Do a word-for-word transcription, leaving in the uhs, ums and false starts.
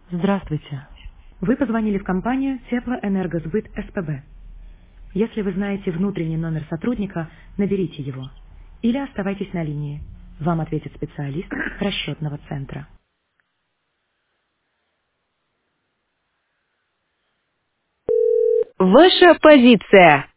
Здравствуйте. Вы позвонили в компанию Теплоэнергосбыт СПБ. Если вы знаете внутренний номер сотрудника, наберите его. Или оставайтесь на линии. Вам ответит специалист расчетного центра. Ваша позиция.